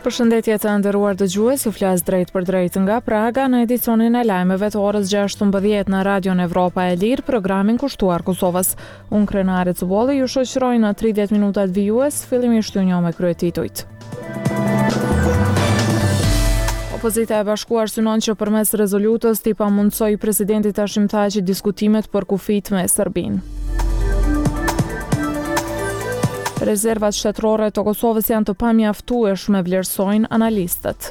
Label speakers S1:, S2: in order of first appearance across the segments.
S1: Përshëndetje të nderuar dëgjues, ju flas drejt për drejt nga Praga në edicionin e lajmeve të orës 16 në Radion Evropa e Lirë, programin kushtuar Kosovës. Unë Krenare Cubolli ju shoqëroj në 30 minutat vijues, fillimisht ju njoh me kryetitujt. Opozita e Bashkuar synon që përmes rezolutës t'i pamundsoj presidentit Hashim Thaçi diskutimet për kufit me Serbinë. Rezervat shtetërore të Kosovës janë të pamjaftueshme, vlerësojnë analistët.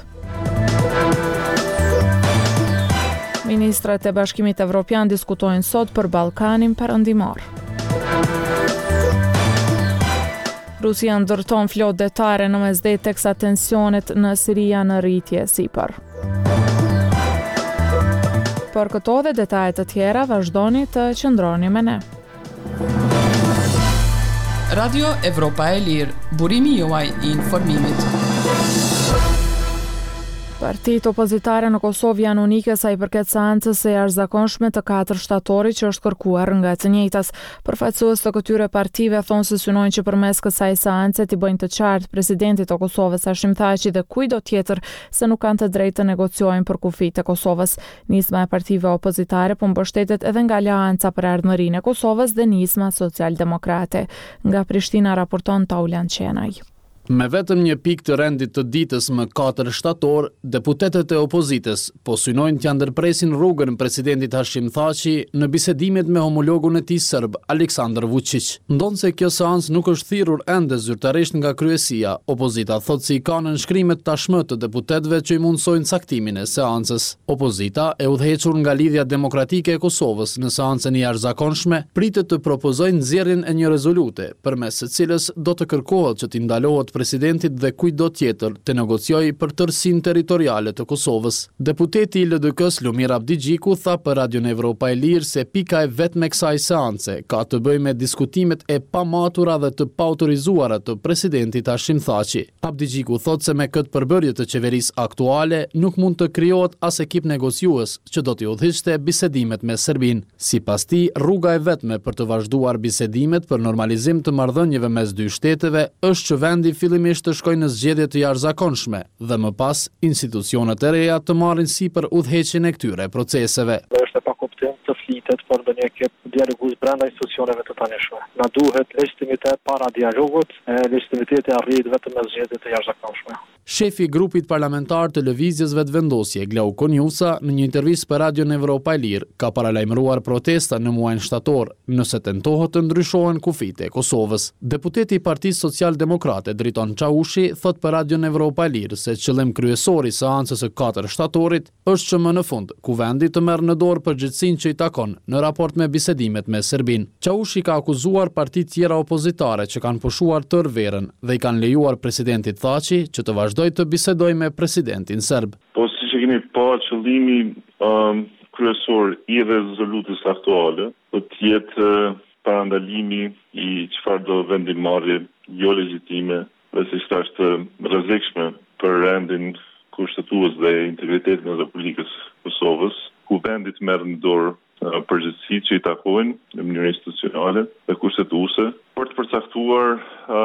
S1: Ministrat e Bashkimit Evropian diskutojnë sot për Ballkanin Perëndimor. Rusia ndërton flotë detare në mesdet teksa tensionet në Siri janë në rritje sipër. Për këto dhe detajet të tjera vazhdoni të qëndroni me ne.
S2: Radio Evropa e Lirë, burimi juaj I informimit.
S1: Partitë opozitare në Kosovë janë unike sa I përket seancës së jashtëzakonshme të 4 shtatorit që është kërkuar nga të njëjtas. Përfaqësues të këtyre partive thonë se synojnë që përmes kësaj seance t'i bëjnë të qartë presidentit të Kosovës Hashim Thaçi dhe kujdo tjetër se nuk kanë të drejtë të negociojnë për kufitë e Kosovës. Nisma e partive opozitare po mbështetet edhe nga Aleanca për Ardhmërinë e Kosovës dhe Nisma Social-Demokrate. Nga Prishtina raporton Taulan Qenaj.
S3: Me vetëm një pikë të rendit të ditës më 4 shtator, deputetët e opozitës po synojnë t'ja ndërpresin rrugën presidentit Hashim Thaçi në bisedimet me homologun e tij serb, Aleksandar Vučić. Ndonse kjo seancë nuk është thirrur ende zyrtarisht nga kryesia, opozita thotë se I ka në nënshkrimet tashmë të deputetëve që I mundsojnë caktimin e seancës. Opozita, e udhëhequr nga Lidhja Demokratike e Kosovës në seancën e jashtëzakonshme, pritet të propozojnë nxjerrjen e një rezolute, përmes së cilës do të kërkohet që t'i ndalohet presidentit dhe kujdo tjetër të negociojë për tërsinë territoriale të Kosovës. Deputeti I LDK-s Lumir Abdigjiku tha për Radion Evropa e Lirë se pika e vetme kësaj seance ka të bëjë me diskutimet e pamatura dhe të paautorizuara të presidentit Hashim Thaçi. Abdigjiku thotë se me këtë përbërje të qeverisë aktuale nuk mund të krijohet as ekip negociues që do t'i udhëhiqte bisedimet me Serbinë. Sipas tij, rruga e vetme për të vazhduar bisedimet për normalizim të marrëdhënieve mes dy shteteve është që vendi fillimisht të shkojnë në zgjedhje të jashtëzakonshme dhe më pas institucionet e reja të marrin sipër udhëheqjen e këtyre proceseve.
S4: Është pa kuptim të flitet për një ekip dialogues brenda institucioneve të tanishme. Na duhet legitimitet para dialogut, legitimiteti arrit vetëm me zgjedhje të jashtëzakonshme.
S3: Shefi I grupit parlamentar të lëvizjes vetëvendosje, Glauko Njusa, në një intervistë për Radion Evropa e Lirë, ka paralajmëruar protesta në muajin shtator, nëse tentohet të ndryshohen kufitë e Kosovës. Deputeti I Partisë Social-Demokrate Driton Çaushi thot për Radion Evropa e Lirë se qëllim kryesor I seancës së 4 shtatorit është që më në fund kuvendi të merr në dorë përgjegjësinë që I takon në raport me bisedimet me Serbinë. Çaushi ka akuzuar partitë tjera opozitare që kanë pushuar tërë verën dhe I kanë lejuar presidentit Thaçi që të vazhdoj të bisedoj me presidentin serb.
S5: Po siç e kemi pa, qëllimi kryesor I rezolutës aktuale do të jetë parandalimi I çfarë do vendimarrje jo legjitime dhe si është rrezikshme për rendin kushtetues dhe integritetin e Republikës Kosovës, ku vendi të merr në dorë përgjegjësitë që I takojnë në mënyrë institucionale dhe kushtetuese për të përcaktuar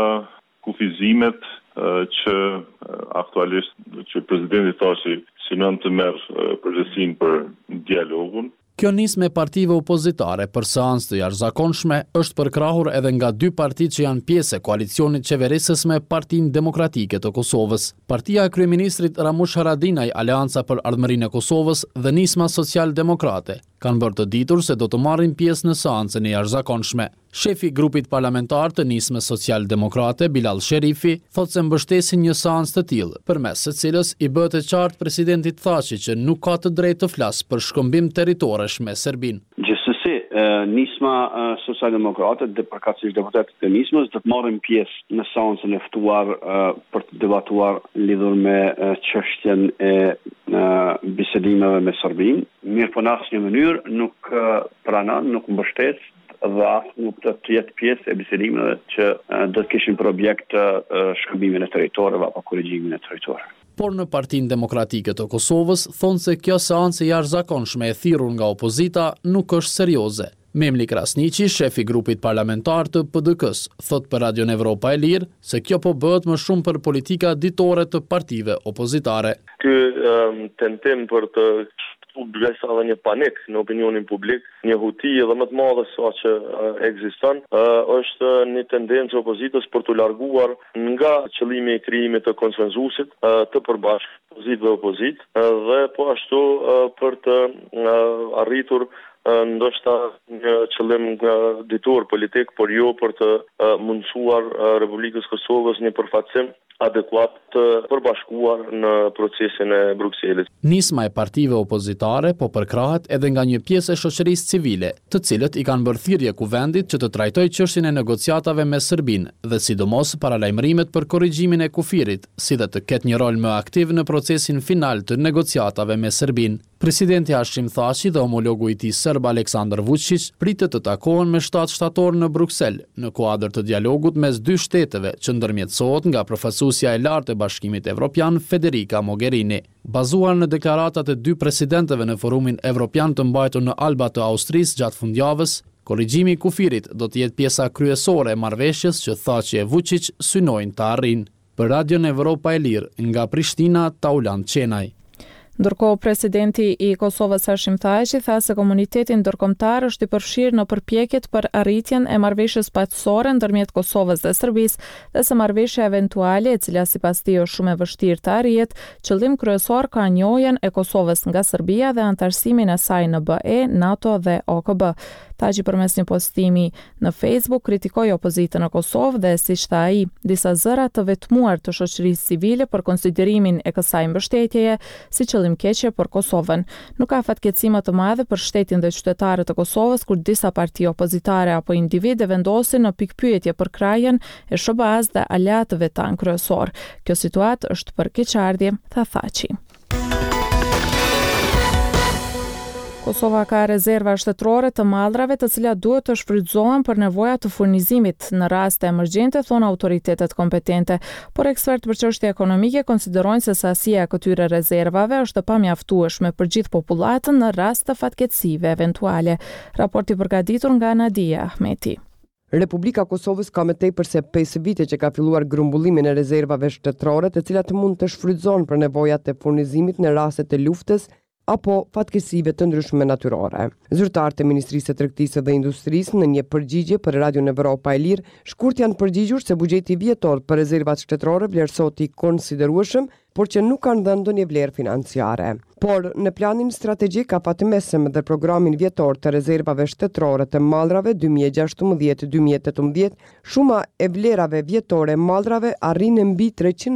S5: kufizimet që aktualisht që presidenti Thaçi synon të merr përgjegjësinë për dialogun.
S3: Kjo nismë me partive opozitare për seancë të jashtëzakonshme është përkrahur edhe nga dy partitë që janë pjesë e koalicionit qeverisës me Partinë Demokratike të Kosovës. Partia e kryeministrit Ramush Haradinaj, Aleanca për Ardhmërinë e Kosovës dhe Nisma Social-Demokrate kanë bërë të ditur se do të marrin pjesë në seancën e jashtëzakonshme. Shefi I grupit parlamentar të Nismës Social-Demokrate, Bilal Sherifi, thotë se mbështesin një seancë të tillë, përmes së cilës I bëhet e qartë presidentit Thaçi që nuk ka të drejtë të flasë për shkëmbim territoresh me Serbinë.
S6: Gjithsesi, Nisma Social-Demokrate dhe përkatësisht deputetët e Nismës do të marrin pjesë në seancën e ftuar për të debatuar lidhur me çështjen e bisedimeve me Serbinë. Mirë po në asnjë mënyrë nuk pranon, nuk mbështet dhe asë nuk të jetë pjesë e bisedimeve që do të kishin për objekt shkëmbimin e territoreve apo korrigjimin e territoreve.
S3: Por në Partinë Demokratike të Kosovës thonë se kjo seancë jashtëzakonshme e thirrur nga opozita nuk është serioze. Memli Krasniqi, shefi grupit parlamentar të PDK-s, thot për Radion Evropa e Lirë se kjo po bëhet më shumë për politika ditore të partive opozitare.
S7: Ky tentim për të bresa dhe një panik në opinionin publik, një huti edhe më të madhe sa që ekziston, është një tendencë e opozitës për të larguar nga qëllimi i krijimit të konsenzusit të përbashkët pozitë dhe opozit, dhe po ashtu për të arritur ndoshta një qëllim ditor politik, por jo për të mundësuar Republikës Kosovës një përfaqësim adekuat të përbashkuar në procesin e Brukselit.
S3: Nisma e partive opozitare po përkrahet edhe nga një pjesë e shoqërisë civile, të cilët i kanë bërë thirrje kuvendit që të trajtojë çështjen e negociatave me Serbinë dhe sidomos paralajmërimet për korrigjimin e kufirit, si dhe të ketë një rol më aktiv në procesin final të negociatave me Serbinë. Presidenti Hashim Thaçi dhe homologu i tij serb Aleksandar Vučić pritet të takohen me 7 shtator në Bruksel, në kuadër të dialogut mes dy shteteve që ndërmjetësohet nga përfaqësuesja e lartë e Bashkimit Evropian Federica Mogherini. Bazuar në deklaratat e dy presidentëve në Forumin Evropian të mbajtur në Alba të Austrisë gjatë fundjavës, korrigjimi i kufirit do të jetë pjesa kryesore e marrëveshjes që Thaçi e Vučić synojnë të arrijnë. Për Radion Evropa e Lirë, nga Prishtina, Taulant Qenaj.
S1: Ndërkohë, presidenti i Kosovës Hashim Thaçi tha se komuniteti ndërkombëtar është i përfshirë në përpjekjet për arritjen e marrëveshjes paqësore ndërmjet Kosovës dhe Serbisë, dhe se marrëveshja eventuale, e cila sipas tij është shumë e vështirë të arrihet, qëllim kryesor ka njohjen e Kosovës nga Serbia dhe antarësimin e saj në BE, NATO dhe OKB. Thaçi përmes një postimi në Facebook kritikoi opozitën në Kosovë dhe, siç tha ai, disa zëra të vetmuar të shoqërisë civile për konsiderimin e kësaj mbështetjeje si qëllim keqje për Kosovën. Nuk ka fatkeqësime të mëdha për shtetin dhe qytetarët e Kosovës kur disa parti opozitare apo individe vendosin në pikpyetje për krajën e SBA-s dhe aleatëve tan kryesor. Kjo situatë është për keqardhje, tha Thaçi. Kosova ka rezerva shtetërore të mallrave të cilat duhet të shfrytëzohen për nevojat të furnizimit në raste emergjente, thon autoritetet kompetente, por ekspertë për çështje ekonomike konsiderojnë se sasia e këtyre rezervave është e pamjaftueshme për gjithë popullatën në rast të fatkeqësive eventuale. Raporti përgatitur nga Nadia Ahmeti.
S8: Republika Kosovës ka më tepër se 5 vite që ka filluar grumbullimin e rezervave shtetërore, të cilat mund të shfrytëzohen për nevojat e furnizimit në raste të luftës apo fatkeqësive të ndryshme natyrore. Zyrtarët e Ministrisë së Tregtisë dhe Industrisë në një përgjigje për Radion Evropa e Lirë shkurt janë përgjigjur se buxheti vjetor për rezervat shtetërore vlerësohet i konsiderueshëm, por që nuk kanë dhënë ndonjë vlerë financiare. Por në planin strategjik afatmesëm dhe programin vjetor të rezervave shtetërore të mallrave 2016-2018, shuma e vlerave vjetore mallrave arrin mbi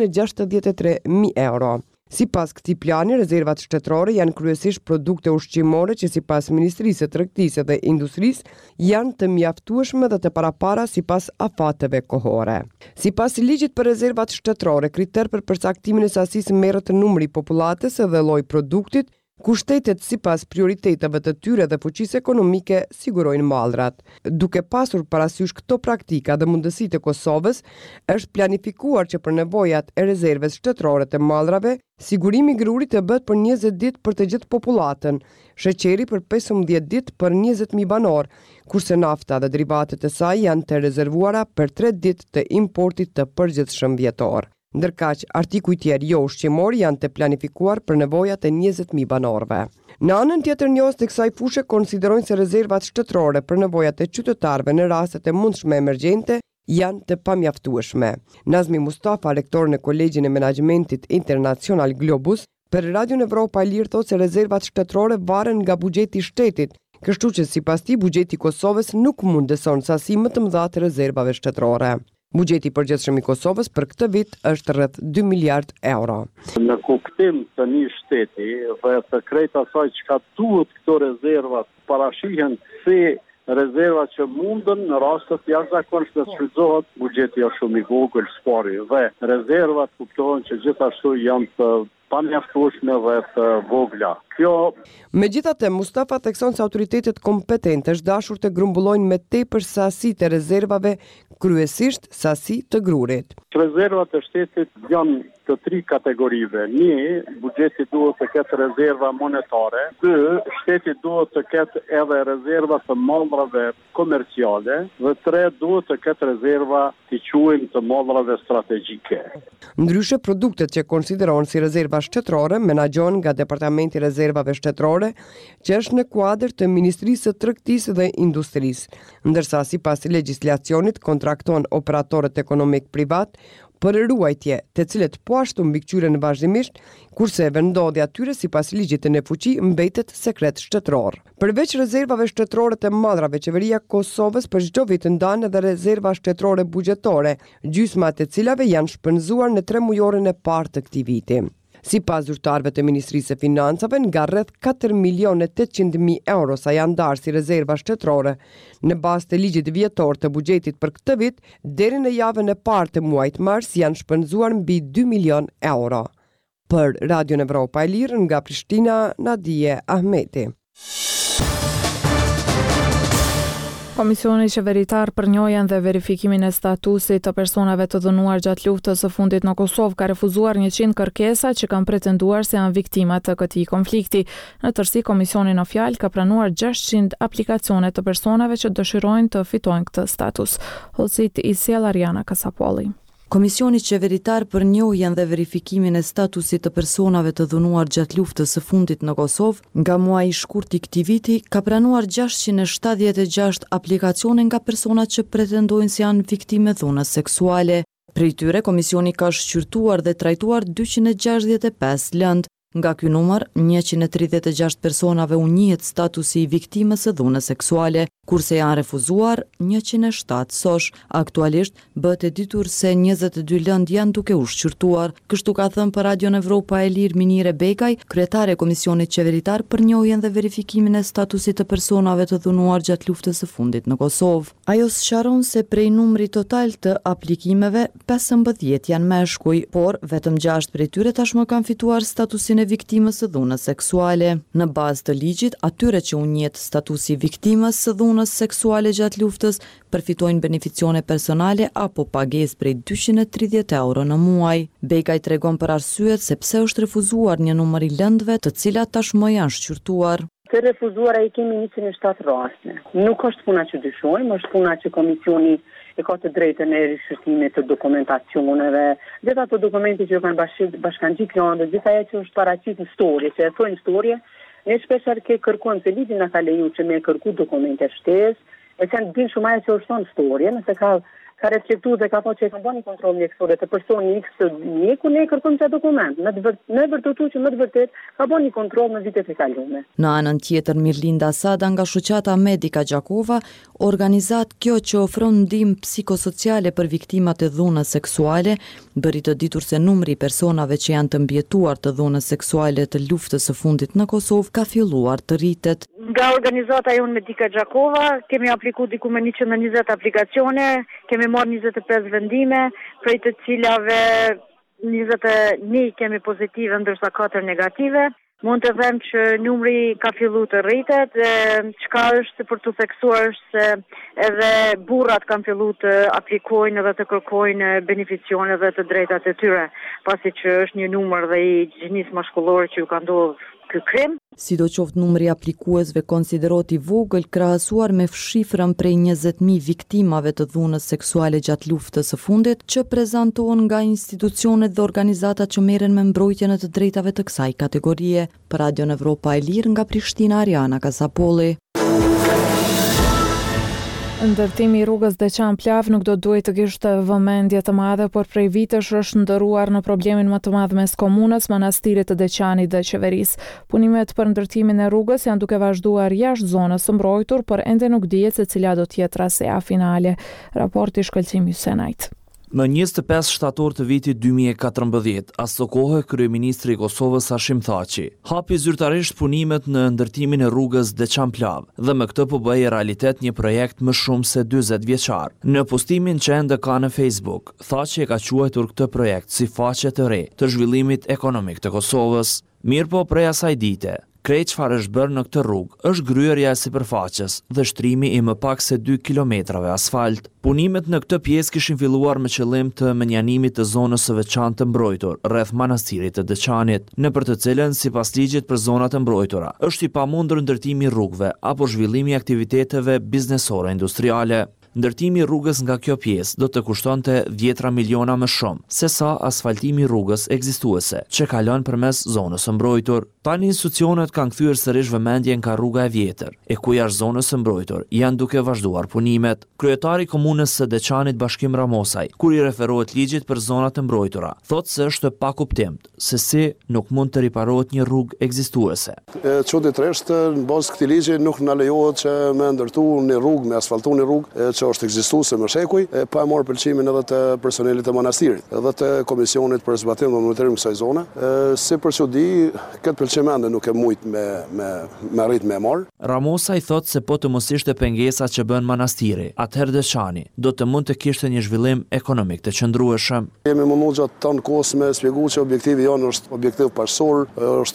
S8: 363.000 euro. Sipas këtij plani, rezervat shtetërore janë kryesisht produkte ushqimore që sipas Ministrisë së Tregtisë dhe Industrisë janë të mjaftueshme dhe të parapara sipas afateve kohore. Sipas ligjit për rezervat shtetërore, kriter për përcaktimin e sasisë merret numri i popullatës dhe lloji produktit, ku shtetet sipas prioriteteve të tyre dhe fuqisë ekonomike sigurojnë mallrat. Duke pasur parasysh këto praktika dhe mundësitë e Kosovës, është planifikuar që për nevojat e rezerves shtetërore të mallrave, sigurimi i grurit të bëhet për 20 ditë për të gjithë popullatën, sheqeri për 15 ditë për 20.000 banor, kurse nafta dhe derivatet e saj janë të rezervuara për 3 ditë të importit të përgjithshëm vjetor. Ndërkaq, artikujt tjerë jo ushqimor janë të planifikuar për nevojat e 20.000 banorëve. Në anën tjetër, njohës të kësaj fushë konsiderojnë se rezervat shtetërore për nevojat e qytetarëve në rastet e mundshme emergjente janë të pamjaftueshme. Nazmi Mustafa, rektor në Kolegjin e Menaxhmentit Internacional Globus, për Radion Evropa e Lirë thotë se rezervat shtetërore varen nga buxheti i shtetit, kështu që sipas tij buxheti i Kosovës nuk mundëson sasi më të mëdha të rezervave shtetërore. Buxheti i përgjithshëm i Kosovës për këtë vit është rreth 2 miliard euro.
S6: Në kuptim të një shteti dhe të krejt asaj çka duhet këto rezervat parashihen si rezerva që mundën në rastet jashtëzakonshme të shfrytëzohet, buxheti është shumë i vogël spari dhe rezervat kuptohen që gjithashtu janë të pamjaftueshme dhe të vogla.
S8: Megjithatë, Mustafa thekson se autoritetet kompetente është dashur të grumbullojnë me tepër sasi të rezervave, kryesisht sasi të grurit.
S6: Rezervat e shtetit janë të 3 kategorive. 1. Buxheti duhet të ketë rezerva monetare. 2. Shteti duhet të ketë edhe rezerva të mallrave komerciale. Dhe 3. Duhet të ketë rezerva të quajmë të mallrave strategjike.
S8: Ndryshe, produktet që konsiderohen si rezerva shtetërore menaxhohen nga Departamenti i Rezervave Shtetërore, që është në kuadër të Ministrisë së Tregtisë dhe Industrisë, ndërsa sipas legjislacionit kontrakton operatorët ekonomik privat për ruajtje, të cilët po ashtu mbikëqyren vazhdimisht, kurse vendodhja tyre sipas ligjit në fuqi mbetet sekret shtetëror. Përveç rezervave shtetërore të madrave, qeveria e Kosovës për çdo vit ndan edhe rezerva shtetërore buxhetore, gjysma të cilave janë shpenzuar në 3 mujorin e parë të këtij viti. Sipas zyrtarëve të Ministrisë së Financave, nga rreth 4.800.000 euro sa janë ndarë si rezerva shtetërore në bazë të ligjit vjetor të buxhetit për këtë vit, deri në javën e parë të muajit mars janë shpenzuar mbi 2 milion euro. Për Radion Evropa e Lirë nga Prishtina, Nadije Ahmeti.
S1: Komisioni qeveritar për njojën dhe verifikimin e statusit të personave të dënuar gjatë luftës së fundit në Kosovë ka refuzuar 100 kërkesa që kanë pretenduar se janë viktima të këtij konflikti. Në tërësi, komisioni në fjalë ka pranuar 600 aplikacione të personave që dëshirojnë të fitojnë këtë status. Hollësit i sjell Ariana Kasapolli.
S9: Komisioni qeveritar për njohjen dhe verifikimin e statusit të personave të dhunuar gjatë luftës së fundit në Kosovë, nga muaji i shkurt i këtij viti, ka pranuar 676 aplikacione nga personat që pretendojnë se janë viktime dhunës seksuale. Prej tyre, komisioni ka shqyrtuar dhe trajtuar 265 lëndë. Nga ky numër, 136 personave u njihet statusi i viktimës së dhunës seksuale, kurse janë refuzuar 107 sosh. Aktualisht, bëhet e ditur se 22 lëndë janë duke u shqyrtuar, kështu ka thënë për Radion Evropa e Lirë Minire Bekaj, kryetare e Komisionit Qeveritar për njohjen dhe verifikimin e statusit të personave të dhunuar gjatë luftës së fundit në Kosovë. Ajo sqaron se prej numrit total të aplikimeve, 15 janë meshkuj, por vetëm 6 prej tyre tashmë kanë fituar statusin e viktimës së dhunës seksuale. Në bazë të ligjit, atyre që u njihet statusi viktimës së dhunës seksuale gjatë luftës përfitojnë beneficione personale apo pagesë prej 230 euro në muaj. Bekaj tregon për arsyet se pse është refuzuar një numër i lëndëve, të cilat tashmë janë shqyrtuar.
S10: Të refuzuara i kemi 107 raste. Nuk është puna që dyshojmë, është puna që komisioni e ka të drejtën e rishërtimit të dokumentacioneve, gjitha ato dokumente që kanë bashkangjit janë, gjitha e që është paraqit në storje, që e thojnë storje, ne shpeshar ke kërkuan se ligjin në ka leju që me kërku dokumente shtesë, e që në din shumaja që është tonë storje, nëse ka reflektu dhe ka po që e kanë bani kontrol mjekësore të personi X të mjeku, ne kërkojmë që dokument, me vërtetu që më të vërtet ka bani kontrol në vitet e kalume.
S9: Në anën tjetër, Mirlinda Sada nga shoqata Medika Gjakova, organizat kjo që ofron ndihmë psikosociale për viktimat e dhunës seksuale, bëri të ditur se numri i personave që janë të mbjetuar të dhunës seksuale të luftës së fundit në Kosovë ka filluar të rritet.
S10: Nga organizata jonë Medika Gjakova, kemi apliku diku me 120 aplikacione, kemi marrë 25 vendime, prej të cilave 21 kemi pozitive ndërsa 4 negative. Mund të them që numri ka fillu të rritet, çka është për të theksuar është se edhe burrat kanë fillu të aplikojnë dhe të kërkojnë beneficione dhe të drejtat e tyre, pasi që është një numër dhe i gjinisë mashkullore që ju ka ndodhur ky krim.
S9: Sidoqoftë numri aplikuesve konsiderohet i vogël krahasuar me shifrën prej 20.000 viktimave të dhunës seksuale gjatë luftës së fundit që prezantohen nga institucionet dhe organizatat që merren me mbrojtjen e të drejtave të kësaj kategorie. Për Radion Evropa e Lirë nga Prishtina, Ariana Kasapolli.
S1: Ndërtimi i rrugës Deçan-Plavë nuk do duhet të kishte vëmendje të madhe, por prej vitesh është ndëruar në problemin më të madh mes komunës, manastirit të Deçanit dhe qeverisë. Punimet për ndërtimin e rrugës janë duke vazhduar jashtë zonës së mbrojtur, por ende nuk dihet se cila do të jetë trasea finale. Raporti shkëlqim Hysenajt.
S11: Në 25 shtator të vitit 2014, as të kohë kryeministri i Kosovës Hashim Thaçi hapi zyrtarisht punimet në ndërtimin e rrugës Deçan-Plav dhe me këtë po bëhej realitet një projekt më shumë se 40 vjeçar. Në postimin që ende ka në Facebook, Thaçi e ka quajtur këtë projekt si faqe të re të zhvillimit ekonomik të Kosovës. Mirë po prej asaj dite, krejt çfarë është bërë në këtë rrugë është gryerja e sipërfaqes dhe shtrimi i më pak se 2 kilometrave asfalt. Punimet në këtë pjesë kishin filluar me qëllim të menjanimit të zonës së veçantë të mbrojtur rreth manastirit të Deçanit, nëpër të cilën sipas ligjit për zonat e mbrojtura është i pamundur ndërtimi i rrugëve apo zhvillimi i aktiviteteve biznesore industriale. Ndërtimi i rrugës nga kjo pjesë do të kushtonte 10 miliona më shumë se sa asfaltimi i rrugës ekzistuese, që kalon përmes zonës së mbrojtur. Tani institucionet kanë kthyer sërish vëmendjen ka rruga e vjetër, e ku jashtë zonës së mbrojtur janë duke vazhduar punimet. Kryetari i komunës së Deçanit Bashkim Ramosaj, kur i referohet ligjit për zonat e mbrojtura, thotë se është pa kuptim se si nuk mund të riparohet një rrugë ekzistuese.
S12: Çuditërisht në bazë këtij ligji nuk na lejohet që me ndërtu një rrugë, me asfaltu një rrugë që është ekzistuese më shekuj, pa e marrë pëlqimin edhe të personelit të manastirit, edhe të komisionit për zbatim dhe monitorim kësaj zone. Si për çudi, këtë pëlqim ende nuk e mujt me arrit me marrë.
S11: Ramosa i thotë se po të mos ishte pengesa që bën manastiri, atëherë Deçani do të mund të kishte një zhvillim ekonomik të qëndrueshëm.
S12: Jemi munduar gjatë tonë kohës me shpjegu që objektivi jonë është objektiv parësor,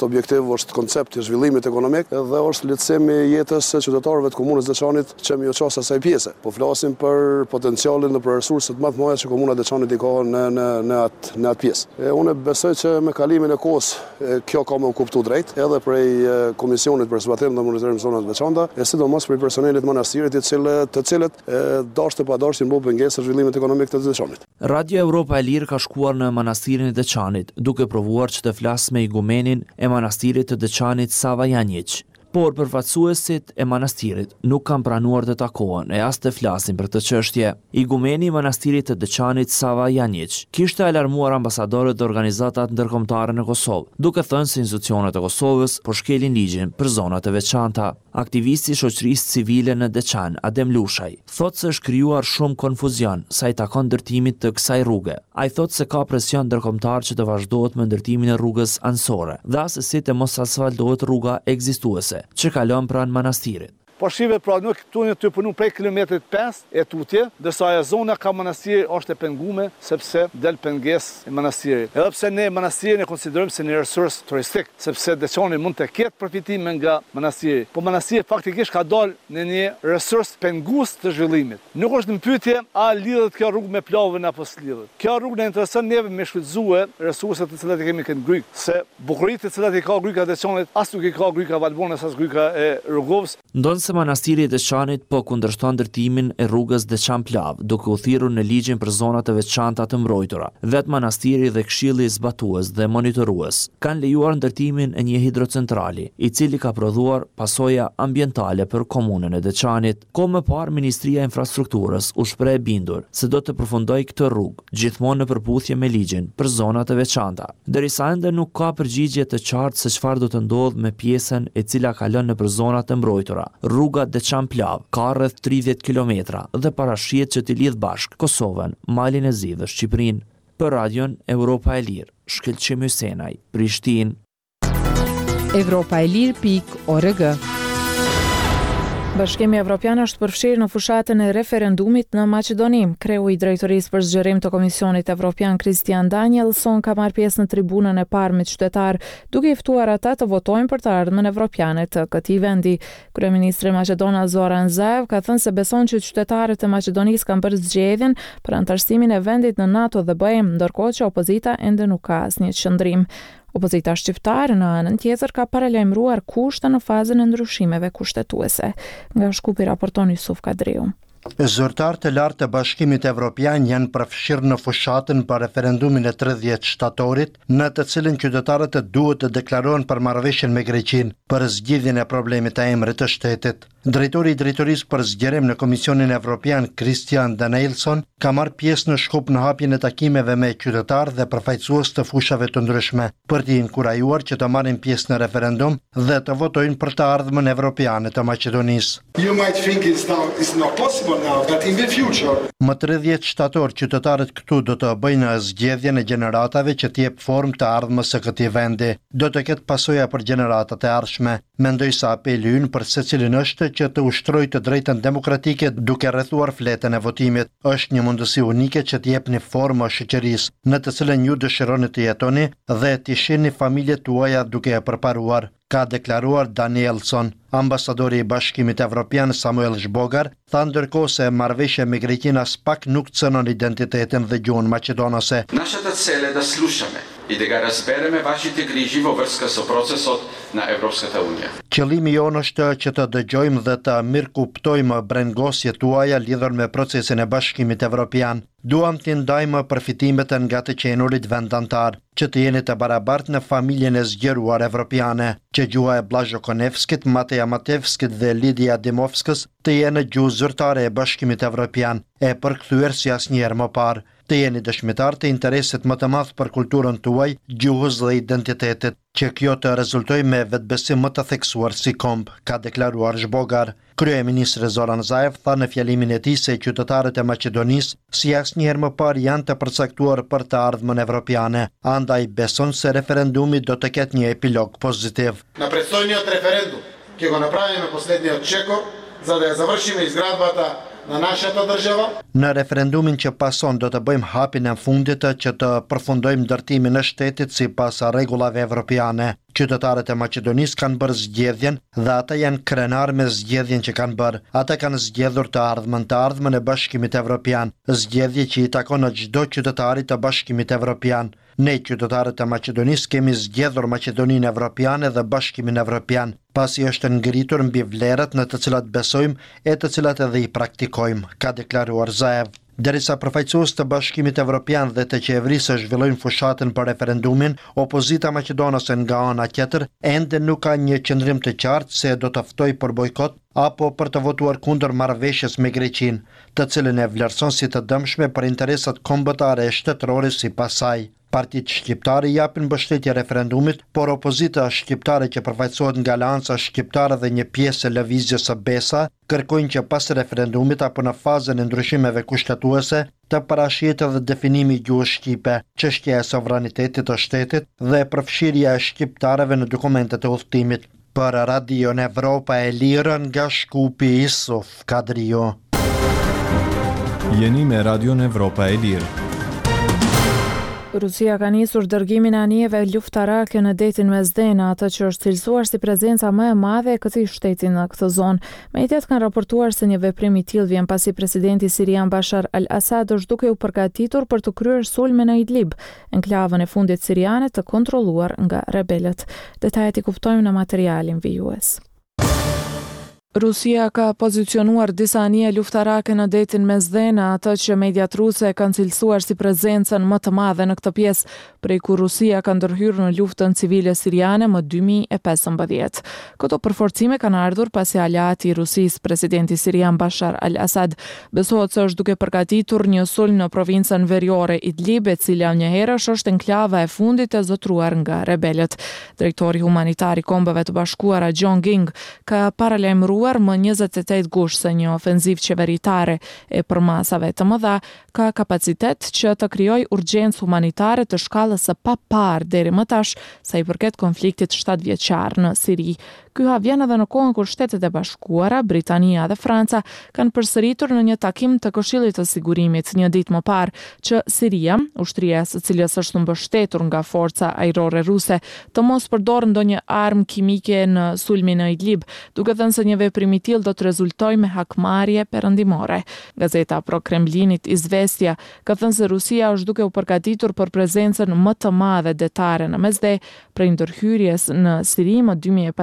S12: është koncept i zhvillimit ekonomik dhe është lehtësimi i jetës së qytetarëve të komunës Deçanit që më qos asaj pjese. Po flasim për potencialin dhe për resurset më të mëdha që komuna Deçanit i ka në atë pjesë. Unë besoj që me kalimin e kohës kjo ka më kuptuar drejt, edhe prej komisionit për zbatim dhe monitorim zonave të veçanta, e sidomos prej personelit manastirit të cilët dashur pa dashur bëu pengesë zhvillimit ekonomik të Deçanit.
S11: Radio Europa e Lirë ka shkuar në manastirin e Deçanit, duke provuar që të flasë me igumenin e manastirit të Deçanit Sava Janjić. Por përfaqësuesit e manastirit nuk kanë pranuar të takohen e as të flasin për këtë çështje. Igumeni i manastirit të Deçanit Sava Janjić kishte alarmuar ambasadorët dhe organizatat ndërkombëtare në Kosovë, duke thënë se institucionet e Kosovës po shkelin ligjin për zonat e veçanta. Aktivisti i shoqërisë civile në Deçan, Adem Lushaj, thotë se është krijuar shumë konfuzion sa i takon ndërtimit të kësaj rruge. Ai thotë se ka presion ndërkombëtar që të vazhdohet me ndërtimin e rrugës anësore dhe asesi të mos asfaltohet rruga ekzistuese që kalon pranë manastirit.
S13: Po shive pra nuk tunë të punu prej kilometrit 5 e tutje, dërsa ajo zona ka manastiri është e pengume sepse del pengesë e manastirit. Edhe pse ne manastirin e konsiderojmë se një resurs turistik, sepse Deçani mund të ketë përfitime nga manastiri. Po manastiri faktikisht ka dalë në një resurs pengus të zhvillimit. Nuk është në pyetje a lidhet kjo rrugë me plavën apo s'lidhet. Kjo rrugë na intereson neve me shfrytëzue resurset të cilat i kemi këtu Gryk, se bukuritë të cilat i ka Gryka Deçanit as nuk i ka Gryka Valbonës as Gryka e Rrugovës.
S11: Se manastiri i Deçanit po kundërshton ndërtimin e rrugës Deçan-Plav, duke u thirrur në ligjin për zonat e veçanta të mbrojtura. Vetë manastiri dhe këshilli zbatues dhe monitorues kanë lejuar ndërtimin e një hidrocentrali, i cili ka prodhuar pasoja ambientale për komunën e Deçanit. Kohë më parë Ministria e Infrastrukturës u shpreh e bindur se do të përfundojë këtë rrugë, gjithmonë në përputhje me ligjin për zonat e veçanta. Derisa ende nuk ka përgjigje të qartë se çfarë do të ndodhë me pjesën e cila kalon nëpër zonat e mbrojtura. Rruga Deçan-Plav ka rreth 30 kilometra dhe parashihet që t'i lidh bashk Kosovën, Malin e Zi dhe Shqipërinë. Për Radion Europa e Lirë, Shkëlqim Hysenaj, Prishtinë.
S1: europaelir.org. Bashkimi Evropian është përfshirë në fushatën e referendumit në Maqedoni. Kreu i drejtorisë për zgjerim të Komisionit Evropian Christian Danielson ka marrë pjesë në tribunën e parë me qytetarë, duke i ftuar ata të votojnë për të ardhmen evropiane të këtij vendi. Kryeministri Maqedona Zoran Zaev ka thënë se beson që qytetarët e Maqedonisë kanë bërë zgjedhjen për anëtarësimin e vendit në NATO dhe BE-m, ndërkohë që opozita ende nuk ka asnjë qëndrim. Opozita shqiptare në anën tjetër ka paralajmëruar kushte në fazën e ndryshimeve kushtetuese. Nga Shkupi raporton Yusuf Kadriu.
S14: Zyrtarë të lartë të Bashkimit Evropian janë përfshirë në fushatën për referendumin e 30 shtatorit, në të cilin qytetarët duhet të deklarohen për marrëveshjen me Greqinë për zgjidhjen e problemit të emrit të shtetit. Drejtori i drejtorisë për zgjerim në Komisionin Evropian Christian Danielson ka marrë pjesë në shkup në hapjen e takimeve me qytetarë dhe përfaqësues të fushave të ndryshme për t'i inkurajuar që të marrin pjesë në referendum dhe të votojnë për të ardhmen evropiane të Maqedonisë.
S15: You might think it's not possible now, but in the future.
S14: Më 30 shtator qytetarët këtu do të bëjnë zgjedhjen e gjeneratave që t'jep formë të ardhmës së këtij vendi. Do të ketë pasoja për gjeneratat e ardhshme. Mendoj se apeli ynë për secilin është që të ushtrojë të drejtën demokratike duke rrethuar fletën e votimit. Është një mundësi unike që t'jepni formë shoqërisë në të cilën ju dëshironi të jetoni dhe t'i shihni familjet tuaja duke e përparuar, ka deklaruar Danielson. Ambasadori i Bashkimit Evropian Samuel Zhbogar tha ndërkohë se marrëveshja me Greqinë as pak nuk cënon identitetin dhe gjuhën maqedonase.
S16: Нашата цел е да слушаме и да ga разбереме вашите грижи во врска со процесот на Европската унија.
S14: Qëllimi jonë është që të dëgjojmë dhe të mirë kuptojmë brengosjet tuaja lidhur me procesin e Bashkimit Evropian. Duam t'i ndajmë përfitimet nga të qenurit vendantar, që të jeni të barabartë në familjen e zgjeruar evropiane, që gjuha e Blažo Konevskit, Mateja Matevskit dhe Lidia Dimovskës të jenë gjuhë zyrtare e Bashkimit Evropian, e përkthyer si asnjëherë më parë. Të jeni dëshmitar të interesit më të madh për kulturën tuaj, gjuhës dhe identitetit, që kjo të rezultojë me vetbesim më të theksuar si komb, ka deklaruar Zhbogar. Kryeministri Zoran Zaev tha në fjalimin e tij se qytetarët e Maqedonisë si asnjëherë më parë janë të përcaktuar për të ardhmen evropiane, andaj beson se referendumi do të ketë një epilog pozitiv.
S15: На предстојниот референдум ќе го направиме последниот чекор за да ја завршиме изградбата на нашата држава.
S14: Në referendumin që pason do të bëjmë hapin e fundit që të përfundojmë ndërtimin e shtetit sipas rregullave evropiane. Qytetarët e Maqedonisë kanë bërë zgjedhjen dhe ata janë krenar me zgjedhjen që kanë bërë. Ata kanë zgjedhur të ardhmen e Bashkimit Evropian, zgjedhje që i takon çdo qytetarit të Bashkimit Evropian. Ne qytetarët e Maqedonisë kemi zgjedhur Maqedoninë Evropiane dhe Bashkimin Evropian, pasi është ngritur mbi vlerat në të cilat besojmë e të cilat edhe i praktikojmë, ka deklaruar Zaev. Derisa përfaqësues të Bashkimit Evropian dhe të qeverisë zhvillojnë fushatën për referendumin, opozita maqedonase nga ana tjetër ende nuk ka një qëndrim të qartë se do të ftojë për bojkot apo për të votuar kundër marrëveshjes me Greqinë, të cilën e vlerëson si të dëmshme për interesat kombëtare e shtetërore sipas saj. Partitë shqiptare japin mbështetje referendumit, por opozita shqiptare që përfaqësohet nga Aleanca Shqiptare dhe një pjesë e lëvizjes së BESA kërkojnë që pas referendumit apo në fazën e ndryshimeve kushtetuese të parashihet edhe definimi i gjuhës shqipe, çështja e sovranitetit të shtetit dhe përfshirja e shqiptarëve në dokumentet e udhëtimit. Për Radion Evropa e Lirë nga Shkupi Isuf Kadrio.
S17: Jeni me Radion Evropa e Lirë.
S1: Rusia ka nisur dërgimin e anijeve luftarake në detin Mezdena, atë që është cilësuar si prezenca më e madhe e këtij shteti në këtë zonë. Mediat kanë raportuar se një veprim i tillë vjen pasi presidenti sirian Bashar al-Assad është duke u përgatitur për të kryer sulme në Idlib, enklavën e fundit siriane të kontrolluar nga rebelët. Detajet i kuptojmë në materialin vijues. Rusia ka pozicionuar disa anije luftarake në detin Mezdena, atë që mediat ruse kanë cilësuar si prezencën më të madhe në këtë pjesë, prej kur Rusia ka ndërhyrë në luftën civile siriane më 2015. Këto përforcime kanë ardhur pasi aleati i Rusisë, presidenti sirian Bashar al-Assad, besohet se është duke përgatitur një sulm në provincën veriore Idlib, e cila njëherësh është enklava e fundit e zotruar nga rebelët. Drejtori humanitar i Kombeve të Bashkuara John Ging ka paralajmëruar më 28 gusht se një ofenziv qeveritare e përmasave të mëdha ka kapacitet që të krijojë urgjencë humanitare të shkallës së paparë deri më tash sa i përket konfliktit 7 vjeçar në Siri. Ky vjen edhe në kohën kur Shtetet e Bashkuara, Britania dhe Franca kanë përsëritur në një takim të Këshillit të Sigurimit një ditë më parë që Siria, ushtria së cilës është mbështetur nga forca ajrore ruse, të mos përdorë ndonjë armë kimike në sulmin në Idlib, duke thënë se një veprim i tillë do të rezultojë me hakmarrje perëndimore. Gazeta pro Kremlinit Izvestia ka thënë se Rusia është duke u përgatitur për prezencën më të madhe detare në Mesdhe prej ndërhyrjes në Siri më 2015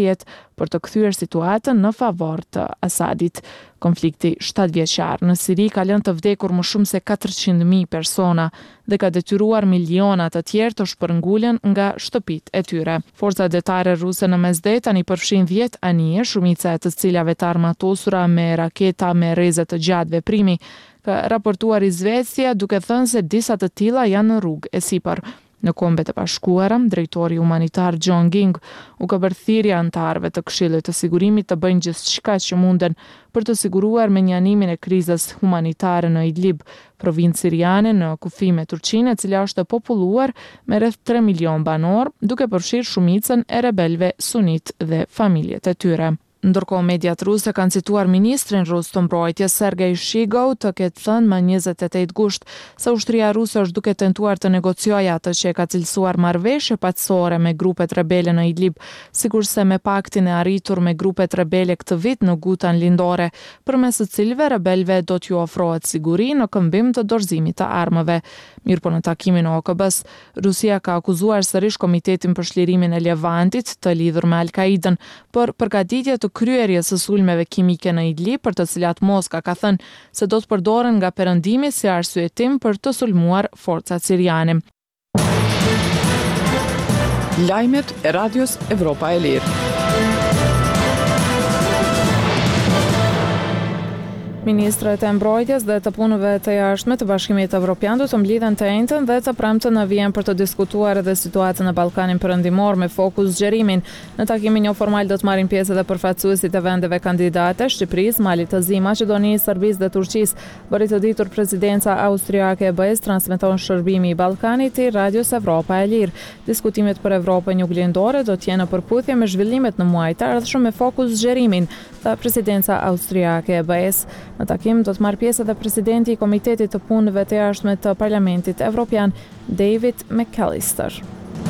S1: 2019 për të kthyer situatën në favor të Asadit. Konflikti 7 vjeçar në Siri ka lënë të vdekur më shumë se 400.000 persona dhe ka detyruar miliona të tjerë të shpërngulen nga shtëpitë e tyre. Forcat detare ruse në Mesdhe tani përfshin 10 anije, shumica e të cilave të armatosura me raketa me rreze të gjatë veprimi, ka raportuar Izvecia duke thënë se disa të tilla janë në rrugë e sipër. Në Kombet e Bashkuara, drejtori humanitar John Ging u ka bërë thirrje anëtarëve të Këshillit të Sigurimit të bëjnë gjithçka që munden për të siguruar menjanimin e krizës humanitare në Idlib, provincë siriane në kufi me Turqinë, e cila është e populluar me rreth 3 milion banor, duke përfshirë shumicën e rebelëve sunit dhe familjet e tyre. Ndërkohë mediat ruse kanë cituar ministrin rus të mbrojtjes Sergej Shigov të ketë thënë më 28 gusht se ushtria ruse është duke tentuar të negociojë atë që ka cilësuar marrëveshje paqësore me grupet rebele në Idlib, sikurse me paktin e arritur me grupet rebele këtë vit në Gutan lindore, përmes së cilëve rebelëve do t'ju ofrohet siguri në këmbim të dorëzimit të armëve. Mirëpo në takimin e OKB-s, Rusia ka akuzuar sërish Komitetin për Shlirimin e Levantit të lidhur me Al-Qaidën për përgatitje të kryerjes së sulmeve kimike në Idlib, për të cilat Moska ka thënë se do të përdoren nga perëndimi si arsyetim për të sulmuar forcat siriane.
S2: Lajmet e Radios Evropa e Lirë.
S1: Ministrat e mbrojtjes dhe të punëve të jashtme të Bashkimit Evropian do të mblidhen të njëjtën dhe të premten në Vjenë për të diskutuar edhe situatën në Ballkanin Perëndimor me fokus zgjerimin. Në takimin jo formal do të marrin pjesë edhe përfaqësuesit e vendeve kandidate, Shqipërisë, Malit të Zi, Maqedonisë, Serbisë dhe Turqisë. Bëri të ditur presidenca austriake e BE-s transmeton shërbimi i Ballkanit i Radios Evropa e Lirë. Diskutimet për Evropën juglindore do të jenë në përputhje me zhvillimet në muajt të ardhshëm me fokus zgjerimin, tha presidenca austriake e BE-s. Në takim do të marrë pjesë edhe presidenti i Komitetit të Punëve të Jashtme të Parlamentit Evropian, David McAllister.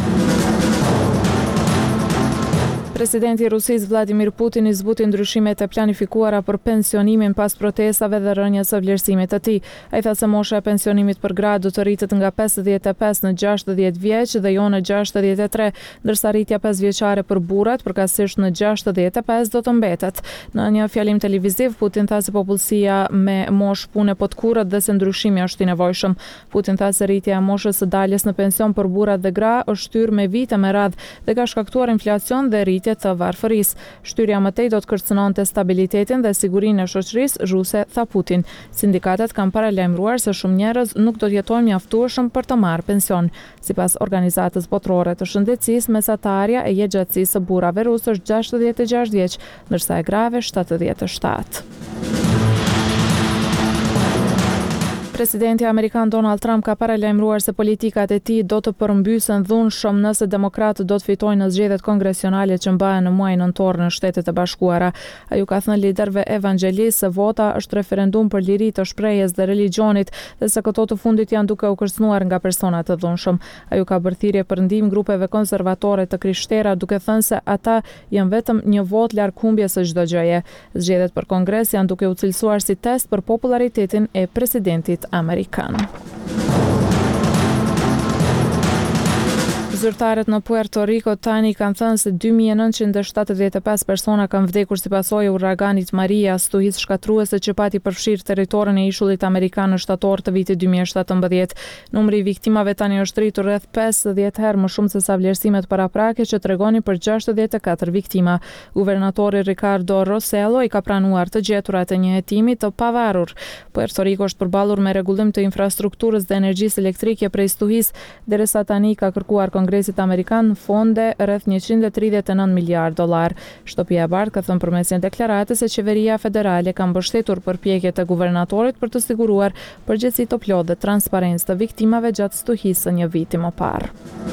S1: Presidenti i Rusisë Vladimir Putin i zbuti ndryshimet e planifikuara për pensionimin pas protestave dhe rënjes së vlerësimit të tij. Ai tha se mosha e pensionimit për gra do të rritet nga 55 në 60 vjeç dhe jo në 63, ndërsa rritja 5 vjeçare për burrat përkatësisht në 65 do të mbetet. Në një fjalim televiziv, Putin tha se popullsia me moshë pune po të kurrët dhe se ndryshimi është i nevojshëm. Putin tha se rritja e moshës së daljes në pension për burrat dhe gra është shtyrë me vite me radhë dhe ka shkaktuar inflacion dhe rritje të varfërisë. Shtyrja më tej do të kërcënonte stabilitetin dhe sigurinë e shoqërisë ruse, tha Putin. Sindikatat kanë paralajmëruar se shumë njerëz nuk do të jetojnë mjaftueshëm për të marrë pension. Sipas Organizatës Botërore të Shëndetësisë, mesatarja e jetëgjatësisë së burrave rusë është 66 vjeç, ndërsa e grave 77. Presidenti amerikan Donald Trump ka paralajmëruar se politikat e tij do të përmbysen dhunshëm nëse demokratët do të fitojnë në zgjedhjet kongresionale që mbahen në muajin nëntor në Shtetet e Bashkuara. Ai ka thënë liderëve evangjelistë se vota është referendum për liri të shprehjes dhe religionit dhe se këto të fundit janë duke u kërcënuar nga persona të dhunshëm. Ai ka bërë thirrje për ndihmë grupeve konservatore të krishtera duke thënë se ata janë vetëm një votë larg humbjes së çdo gjëje. Zgjedhjet për kongres janë duke u cilësuar si test për popularitetin e presidentit amerikan. Zyrtarët në Puerto Rico tani kanë thënë se 2975 persona kanë vdekur si pasojë e uraganit Maria, stuhic shkatruese që pati përfshirë territorin e ishullit amerikan në shtator të vitit 2017. Numri i viktimave tani është rritur rreth 50 herë më shumë se sa vlerësimet paraprake që tregonin për 64 viktima. Guvernatori Ricardo Rossello i ka pranuar të gjeturat e një hetimi të pavarur. Puerto Rico është përballur me rregullim të infrastrukturës dhe energjisë elektrike prej stuhisë, derisa tani ka kërkuar Kongresit Amerikan fonde rreth 139 miliard dollar. Shtëpia e Bardhë ka thënë përmes një deklarate se qeveria federale ka mbështetur përpjekjet e guvernatorit për të siguruar përgjegjësi të plotë dhe transparencë të viktimave gjatë stuhisë së një viti më parë.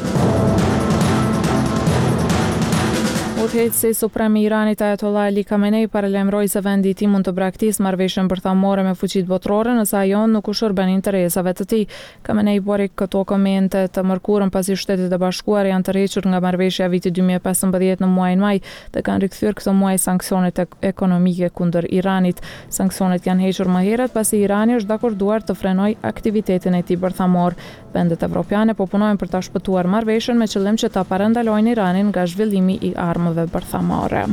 S1: Udhëheqësi suprem i Iranit Ayatollah Ali Khamenei paralajmëroi se vendi i tij mund të braktisë marrëveshjen bërthamore me fuqitë botërore nëse ajo nuk u shërben interesave të tij. Khamenei bëri këto komente të mërkurën pasi Shtetet e Bashkuara janë tërhequr nga marrëveshja vitit 2015 në muajin maj dhe kanë rikthyer këtë muaj sanksionet ekonomike kundër Iranit. Sanksionet janë hequr më herët pasi Irani është dakorduar të frenojë aktivitetin e tij bërthamor. Vendet evropiane po punojnë për ta shpëtuar marrëveshjen me qëllim që ta parandalojnë Iranin nga zhvillimi i armëve zonave bërthamore.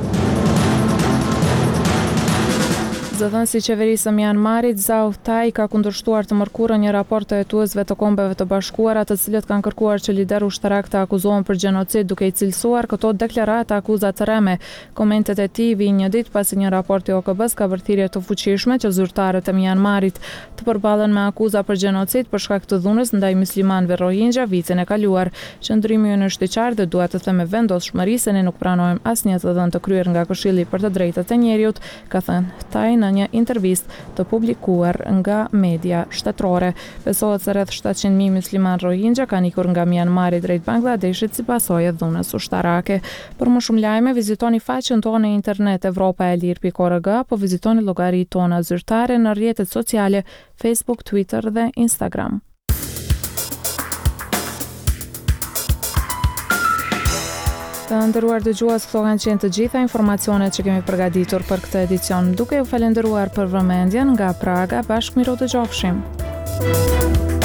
S1: Zëdhënësi i qeverisë së Myanmarit Zau Tai ka kundërshtuar të mërkurën një raport të hetuesve të Kombeve të Bashkuara, të cilët kanë kërkuar që lider ushtarak të akuzohen për gjenocid, duke i cilësuar këto deklarata akuza të reme. Komentet e tij vijnë një ditë pasi një raport i OKB-s ka bërthirrje të fuqishme që zyrtarët e Myanmarit të përballen me akuza për gjenocid për shkak të dhunës ndaj muslimanëve Rohingya vitin e kaluar. Qëndrimi ynë është i qartë dhe dua të them me vendosmëri se ne nuk pranojmë asnjë të dhënë të kryer nga Këshilli për të Drejtat e Njerëzit, ka thënë Tai në një intervistë të publikuar nga media shtetërore. Besohet se rreth 700.000 musliman Rohingya kanë ikur nga Myanmari drejt Bangladeshit si pasojë e dhunës ushtarake. Për më shumë lajme, vizitoni faqen tonë në internet evropaelir.org apo vizitoni llogaritë tona zyrtare në rrjetet sociale Facebook, Twitter dhe Instagram. Të nderuar dëgjues, këto kanë qenë të gjitha informacionet që kemi përgatitur për këtë edicion. Duke ju falenderuar për vëmendjen nga Praga, bashkë miro dëgjofshim.